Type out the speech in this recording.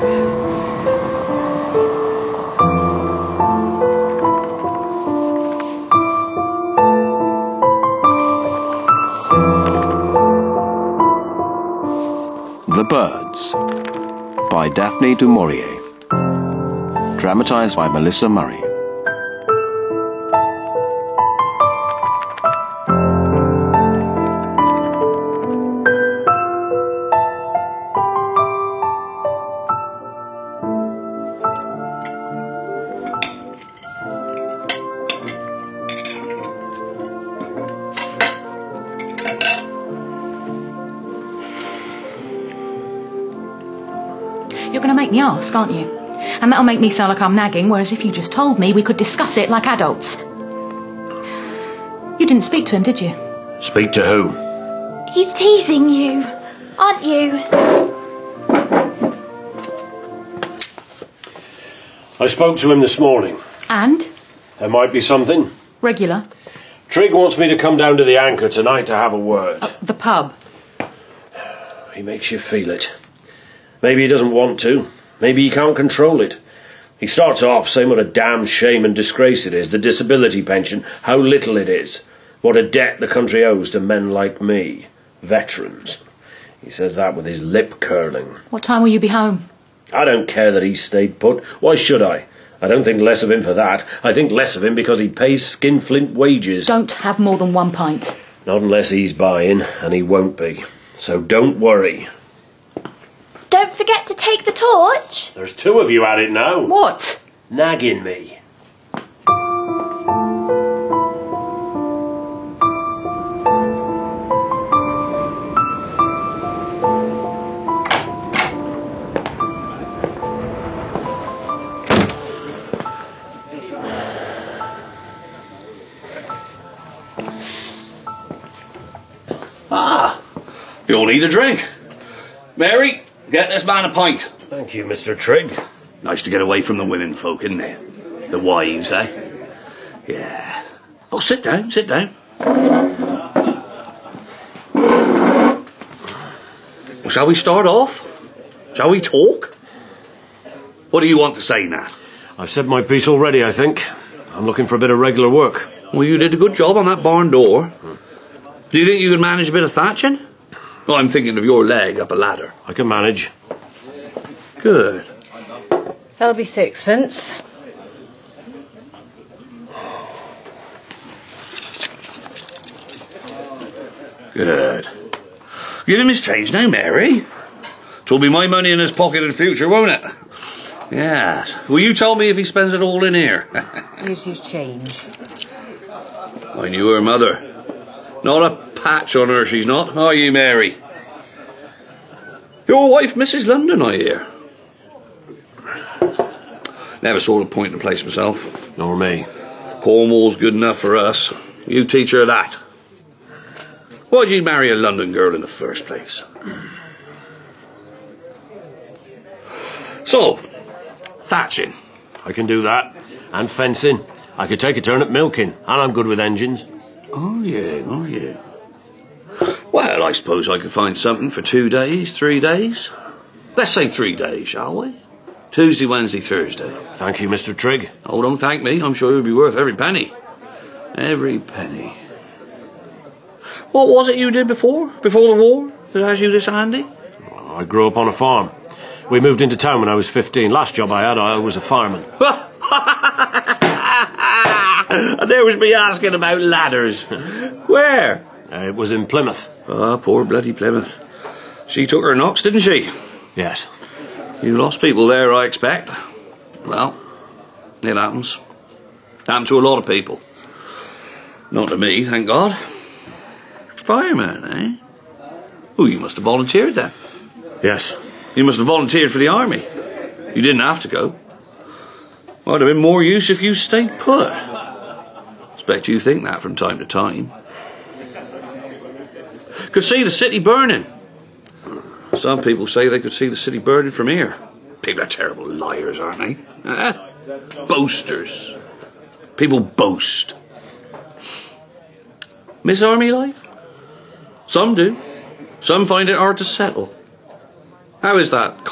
The Birds by Daphne du Maurier. Dramatised by Melissa Murray. You're going to make me ask, aren't you? And that'll make me sound like I'm nagging, whereas if you just told me, we could discuss it like adults. You didn't speak to him, did you? Speak to who? He's teasing you, aren't you? I spoke to him this morning. And? There might be something. Regular? Trigg wants me to come down to the Anchor tonight to have a word. The pub? He makes you feel it. Maybe he doesn't want to. Maybe he can't control it. He starts off saying what a damn shame and disgrace it is, the disability pension, how little it is, what a debt the country owes to men like me, veterans. He says that with his lip curling. What time will you be home? I don't care that he stayed put. Why should I? I don't think less of him for that. I think less of him because he pays skinflint wages. Don't have more than one pint. Not unless he's buying, and he won't be. So don't worry. Don't forget to take the torch. There's two of you at it now. What? Nagging me. You'll need a drink. Mary, get this man a pint. Thank you, Mr. Trigg. Nice to get away from the women folk, isn't it? The wives, eh? Yeah. Oh, sit down, sit down. Well, shall we start off? Shall we talk? What do you want to say, Nat? I've said my piece already, I think. I'm looking for a bit of regular work. Well, you did a good job on that barn door. Do you think you could manage a bit of thatching? Well, I'm thinking of your leg up a ladder. I can manage. Good. That'll be sixpence. Good. Give him his change now, Mary. 'Twill be my money in his pocket in future, won't it? Yes. Will you tell me if he spends it all in here? Here's your change. I knew her mother. Not a patch on her, she's not. Are you, Mary? Your wife, Mrs. London, I hear. Never saw the point in the place myself. Nor me. Cornwall's good enough for us. You teach her that. Why'd you marry a London girl in the first place? So, thatching. I can do that. And fencing. I could take a turn at milking. And I'm good with engines. Oh, yeah. Well, I suppose I could find something for 2 days, 3 days. Let's say 3 days, shall we? Tuesday, Wednesday, Thursday. Thank you, Mr. Trigg. Oh, don't thank me. I'm sure it'll be worth every penny. Every penny. What was it you did before the war, that has you this handy? I grew up on a farm. We moved into town when I was 15. Last job I had, I was a fireman. And there was me asking about ladders. Where? It was in Plymouth. Ah, poor bloody Plymouth. She took her knocks, didn't she? Yes. You lost people there, I expect. Well, it happens. Happened to a lot of people. Not to me, thank God. Fireman, eh? Oh, you must have volunteered then. Yes. You must have volunteered for the army. You didn't have to go. Might have been more use if you stayed put. Expect you think that from time to time. Could see the city burning. Some people say they could see the city burning from here. People are terrible liars, aren't they? Boasters. People boast. Miss army life? Some do. Some find it hard to settle. How is that